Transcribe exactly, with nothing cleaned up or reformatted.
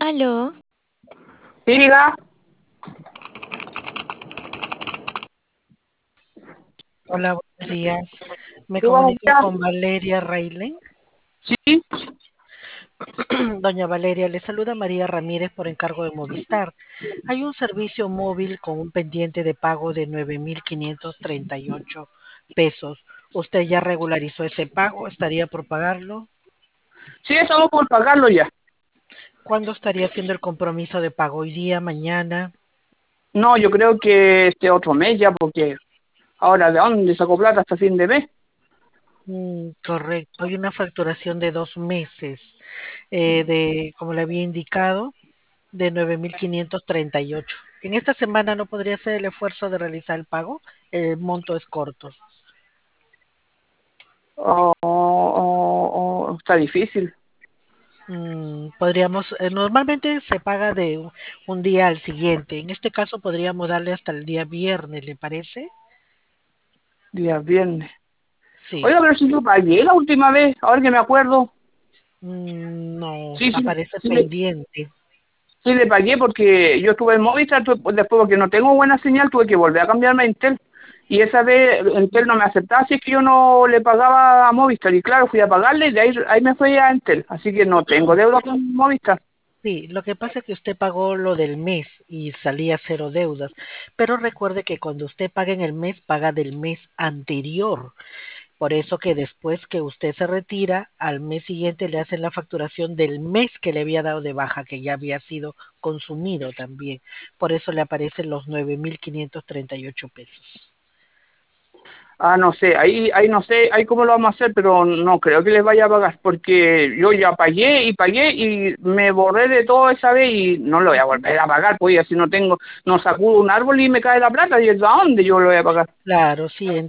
Aló, Sí, diga. Hola, buenos días. Me Sí, buenos comunico días. con Valeria Railen. Sí. Doña Valeria, le saluda María Ramírez por encargo de Movistar. Hay un servicio móvil con un pendiente de pago de nueve mil quinientos treinta y ocho pesos. ¿Usted ya regularizó ese pago? ¿Estaría por pagarlo? Sí, estamos por pagarlo ya. ¿Cuándo estaría haciendo el compromiso de pago? ¿Hoy día, mañana? No, yo creo que este otro mes ya, porque ahora de dónde sacó plata hasta fin de mes. Mm, correcto. Hay una facturación de dos meses, eh, de, como le había indicado, de nueve mil quinientos treinta y ocho. En esta semana no podría hacer el esfuerzo de realizar el pago, el monto es corto. Oh, oh, oh, está difícil. Mm, podríamos, eh, normalmente se paga de un, un día al siguiente. En este caso podríamos darle hasta el día viernes, ¿le parece? Día viernes. Sí. Oiga, pero si yo pagué la última vez, ahora que me acuerdo. Mm, no, Sí, sí, aparece sí le, pendiente. sí le pagué porque yo estuve en Movistar, tu- después porque no tengo buena señal, tuve que volver a cambiarme a Entel. Y esa vez Entel no me aceptaba, así es que yo no le pagaba a Movistar. Y claro, fui a pagarle y de ahí, ahí me fui a Entel. Así que no tengo deuda con Movistar. Sí, lo que pasa es que usted pagó lo del mes y salía cero deudas, pero recuerde que cuando usted paga en el mes, paga del mes anterior. Por eso que después que usted se retira, al mes siguiente le hacen la facturación del mes que le había dado de baja, que ya había sido consumido también. Por eso le aparecen los nueve mil quinientos treinta y ocho pesos. Ah, no sé, ahí, ahí no sé, ahí cómo lo vamos a hacer, pero no creo que les vaya a pagar, porque yo ya pagué y pagué y me borré de todo esa vez y no lo voy a volver a pagar, pues y así no tengo, no sacudo un árbol y me cae la plata, ¿y es a dónde yo lo voy a pagar? Claro, sí,